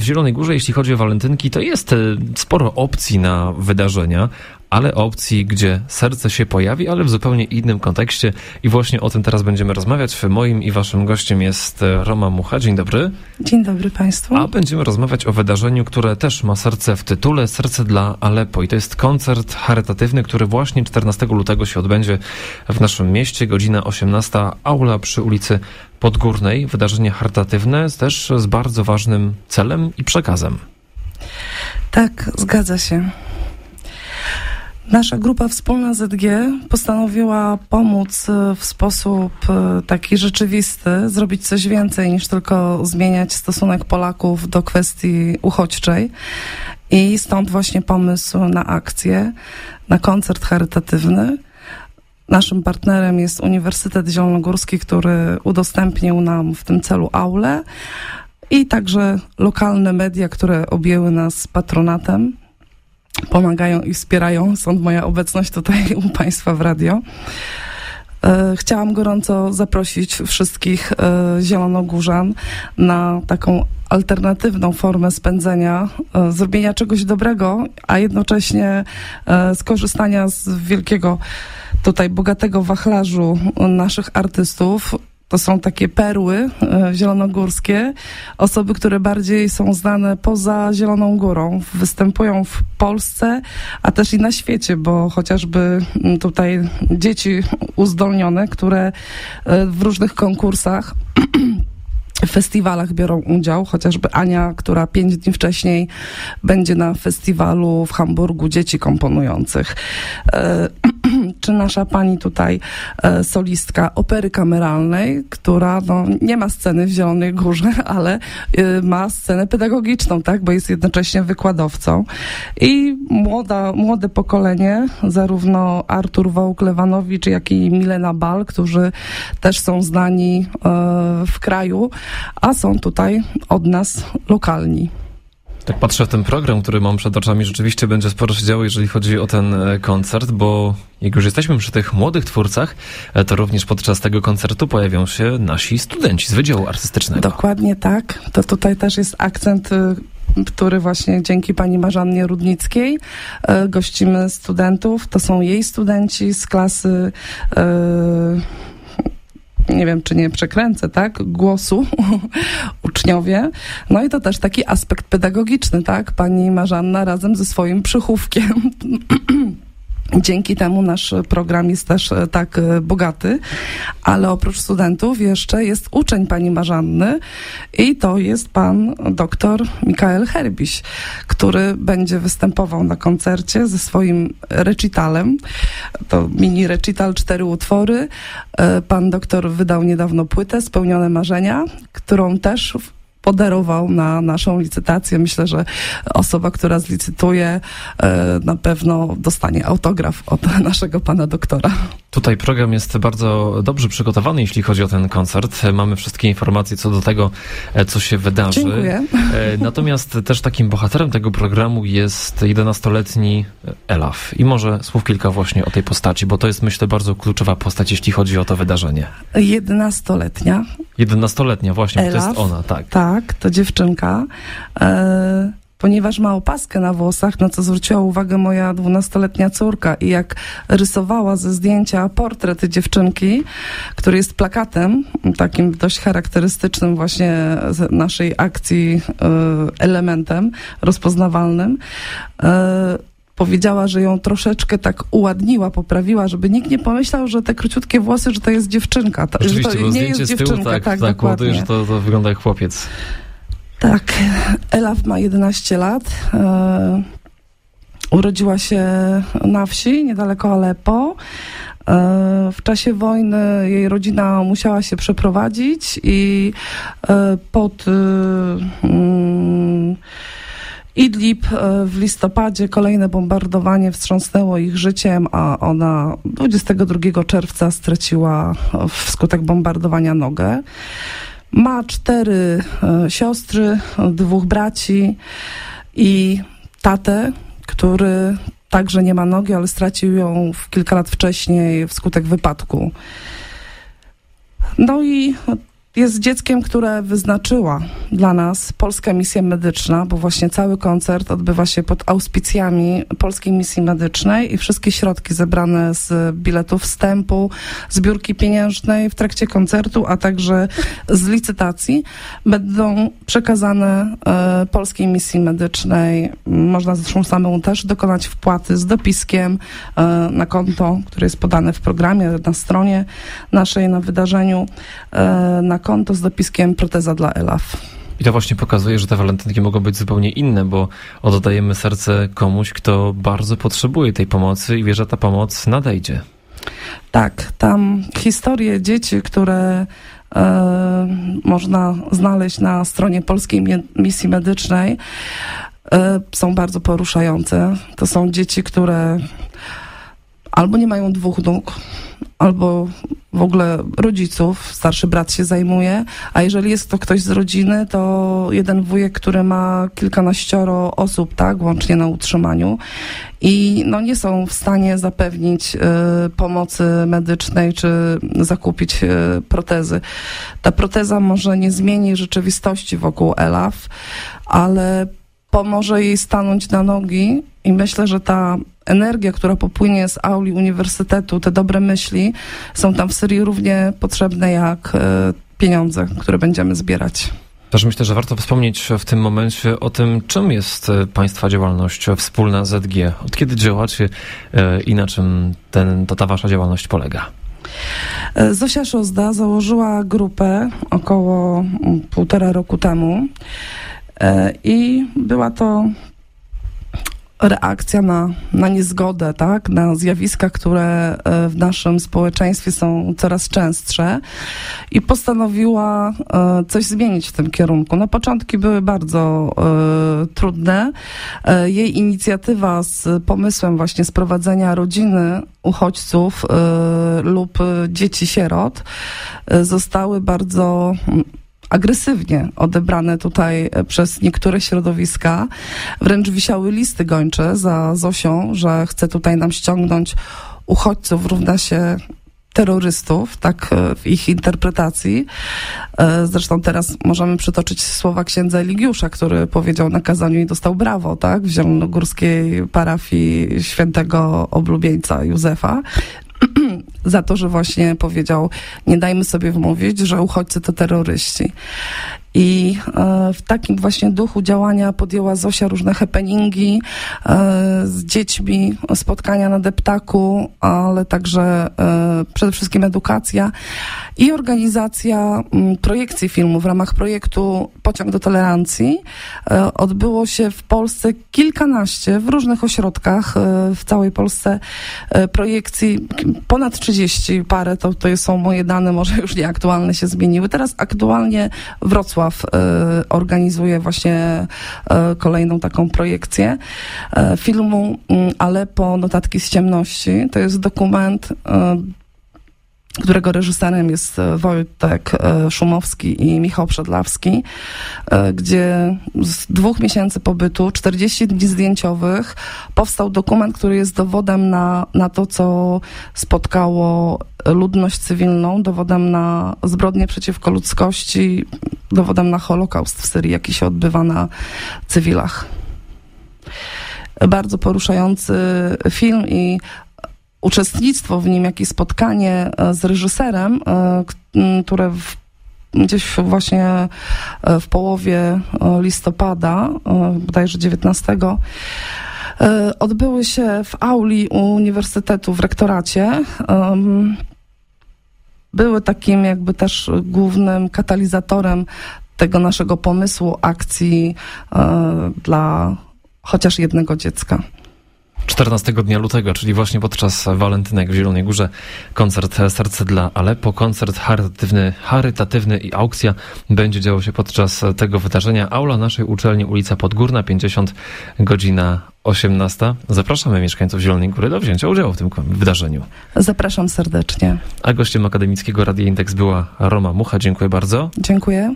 Zielonej Górze, jeśli chodzi o walentynki, to jest sporo opcji na wydarzenia, ale opcji, gdzie serce się pojawi, ale w zupełnie innym kontekście i właśnie o tym teraz będziemy rozmawiać. Moim i waszym gościem jest Roma Mucha. Dzień dobry. Dzień dobry Państwu. A będziemy rozmawiać o wydarzeniu, które też ma serce w tytule, Serce dla Aleppo. I to jest koncert charytatywny, który właśnie 14 lutego się odbędzie w naszym mieście. Godzina 18, aula przy ulicy Podgórnej. Wydarzenie charytatywne też z bardzo ważnym celem i przekazem. Tak, zgadza się. Nasza grupa wspólna ZG postanowiła pomóc w sposób taki rzeczywisty, zrobić coś więcej niż tylko zmieniać stosunek Polaków do kwestii uchodźczej. I stąd właśnie pomysł na akcję, na koncert charytatywny. Naszym partnerem jest Uniwersytet Zielonogórski, który udostępnił nam w tym celu aulę i także lokalne media, które objęły nas patronatem. Pomagają i wspierają, stąd moja obecność tutaj u Państwa w radio. Chciałam gorąco zaprosić wszystkich zielonogórzan na taką alternatywną formę spędzenia, zrobienia czegoś dobrego, a jednocześnie skorzystania z wielkiego, tutaj bogatego wachlarzu naszych artystów. To są takie perły zielonogórskie, osoby, które bardziej są znane poza Zieloną Górą. Występują w Polsce, a też i na świecie, bo chociażby tutaj dzieci uzdolnione, które w różnych konkursach, w festiwalach biorą udział, chociażby Ania, która 5 dni wcześniej będzie na festiwalu w Hamburgu dzieci komponujących. Czy nasza pani tutaj solistka opery kameralnej, która nie ma sceny w Zielonej Górze, ale ma scenę pedagogiczną, tak, bo jest jednocześnie wykładowcą. I młode pokolenie, zarówno Artur Wołk-Lewanowicz, jak i Milena Bal, którzy też są znani w kraju, a są tutaj od nas lokalni. Tak patrzę w ten program, który mam przed oczami, rzeczywiście będzie sporo się działo, jeżeli chodzi o ten koncert, bo jak już jesteśmy przy tych młodych twórcach, to również podczas tego koncertu pojawią się nasi studenci z Wydziału Artystycznego. Dokładnie tak. To tutaj też jest akcent, który właśnie dzięki pani Marzannie Rudnickiej gościmy studentów. To są jej studenci z klasy... nie wiem, czy nie przekręcę, tak, głosu, uczniowie. No i to też taki aspekt pedagogiczny, tak, pani Marzanna razem ze swoim przychówkiem. Dzięki temu nasz program jest też tak bogaty, ale oprócz studentów jeszcze jest uczeń pani Marzanny i to jest pan doktor Mikael Herbiś, który będzie występował na koncercie ze swoim recitalem. To mini recital, 4 utwory. Pan doktor wydał niedawno płytę Spełnione Marzenia, którą też podarował na naszą licytację. Myślę, że osoba, która zlicytuje, na pewno dostanie autograf od naszego pana doktora. Tutaj program jest bardzo dobrze przygotowany, jeśli chodzi o ten koncert. Mamy wszystkie informacje co do tego, co się wydarzy. Dziękuję. Natomiast też takim bohaterem tego programu jest 11-letni Elaf. I może słów kilka właśnie o tej postaci, bo to jest, myślę, bardzo kluczowa postać, jeśli chodzi o to wydarzenie. 11-letnia. 11-letnia, właśnie, Elaf, bo to jest ona, tak. Tak, to dziewczynka. Ponieważ ma opaskę na włosach, na co zwróciła uwagę moja 12-letnia córka i jak rysowała ze zdjęcia portret dziewczynki, który jest plakatem, takim dość charakterystycznym właśnie z naszej akcji elementem rozpoznawalnym, powiedziała, że ją troszeczkę tak uładniła, poprawiła, żeby nikt nie pomyślał, że te króciutkie włosy, że to jest dziewczynka. Oczywiście, że to bo nie jest z tyłu, dziewczynka, tak ładuje, że to wygląda jak chłopiec. Tak, Elaf ma 11 lat. Urodziła się na wsi, niedaleko Aleppo. W czasie wojny jej rodzina musiała się przeprowadzić i pod Idlib w listopadzie kolejne bombardowanie wstrząsnęło ich życiem, a ona 22 czerwca straciła wskutek bombardowania nogę. Ma 4 siostry, 2 braci i tatę, który także nie ma nogi, ale stracił ją kilka lat wcześniej wskutek wypadku. No i jest dzieckiem, które wyznaczyła dla nas Polska Misja Medyczna, bo właśnie cały koncert odbywa się pod auspicjami Polskiej Misji Medycznej i wszystkie środki zebrane z biletów wstępu, zbiórki pieniężnej w trakcie koncertu, a także z licytacji będą przekazane Polskiej Misji Medycznej. Można zresztą samemu też dokonać wpłaty z dopiskiem na konto, które jest podane w programie, na stronie naszej, na wydarzeniu, na konto z dopiskiem Proteza dla ELAF. I to właśnie pokazuje, że te walentynki mogą być zupełnie inne, bo oddajemy serce komuś, kto bardzo potrzebuje tej pomocy i wie, że ta pomoc nadejdzie. Tak, tam historie dzieci, które można znaleźć na stronie Polskiej Misji Medycznej, są bardzo poruszające. To są dzieci, które albo nie mają dwóch nóg, albo w ogóle rodziców, starszy brat się zajmuje, a jeżeli jest to ktoś z rodziny, to jeden wujek, który ma kilkanaścioro osób, tak, łącznie na utrzymaniu i no nie są w stanie zapewnić pomocy medycznej, czy zakupić protezy. Ta proteza może nie zmieni rzeczywistości wokół ELAF, ale pomoże jej stanąć na nogi i myślę, że ta energia, która popłynie z auli uniwersytetu, te dobre myśli są tam w Syrii równie potrzebne jak pieniądze, które będziemy zbierać. Też myślę, że warto wspomnieć w tym momencie o tym, czym jest Państwa działalność wspólna ZG. Od kiedy działacie i na czym ta wasza działalność polega? Zosia Szozda założyła grupę około 1,5 roku temu i była to reakcja na niezgodę, tak? Na zjawiska, które w naszym społeczeństwie są coraz częstsze i postanowiła coś zmienić w tym kierunku. Na początki były bardzo trudne. Jej inicjatywa z pomysłem właśnie sprowadzenia rodziny uchodźców lub dzieci sierot zostały bardzo agresywnie odebrane tutaj przez niektóre środowiska. Wręcz wisiały listy gończe za Zosią, że chce tutaj nam ściągnąć uchodźców równa się terrorystów, tak w ich interpretacji. Zresztą teraz możemy przytoczyć słowa księdza Eligiusza, który powiedział na kazaniu i dostał brawo, tak, w zielonogórskiej parafii świętego oblubieńca Józefa, za to, że właśnie powiedział, nie dajmy sobie wmówić, że uchodźcy to terroryści. I w takim właśnie duchu działania podjęła Zosia różne happeningi z dziećmi, spotkania na deptaku, ale także przede wszystkim edukacja i organizacja projekcji filmu w ramach projektu Pociąg do Tolerancji. Odbyło się w Polsce kilkanaście, w różnych ośrodkach w całej Polsce projekcji, ponad 30 parę, to są moje dane, może już nieaktualne się zmieniły. Teraz aktualnie Wrocław organizuje właśnie kolejną taką projekcję filmu Alepo, Notatki z ciemności. To jest dokument, którego reżyserem jest Wojtek Szumowski i Michał Przedlawski, gdzie z 2 miesięcy pobytu, 40 dni zdjęciowych powstał dokument, który jest dowodem na to, co spotkało ludność cywilną, dowodem na zbrodnie przeciwko ludzkości, dowodem na Holokaust w Syrii, jaki się odbywa na cywilach. Bardzo poruszający film i uczestnictwo w nim, jak i spotkanie z reżyserem, które gdzieś właśnie w połowie listopada, bodajże 19, odbyły się w auli Uniwersytetu w rektoracie. Były takim jakby też głównym katalizatorem tego naszego pomysłu akcji dla chociaż jednego dziecka. 14 dnia lutego, czyli właśnie podczas walentynek w Zielonej Górze, koncert Serce dla Alepo, koncert charytatywny i aukcja będzie działo się podczas tego wydarzenia. Aula naszej uczelni, ulica Podgórna 50, godzina 18. Zapraszamy mieszkańców Zielonej Góry do wzięcia udziału w tym wydarzeniu. Zapraszam serdecznie. A gościem Akademickiego Radia Indeks była Roma Mucha. Dziękuję bardzo. Dziękuję.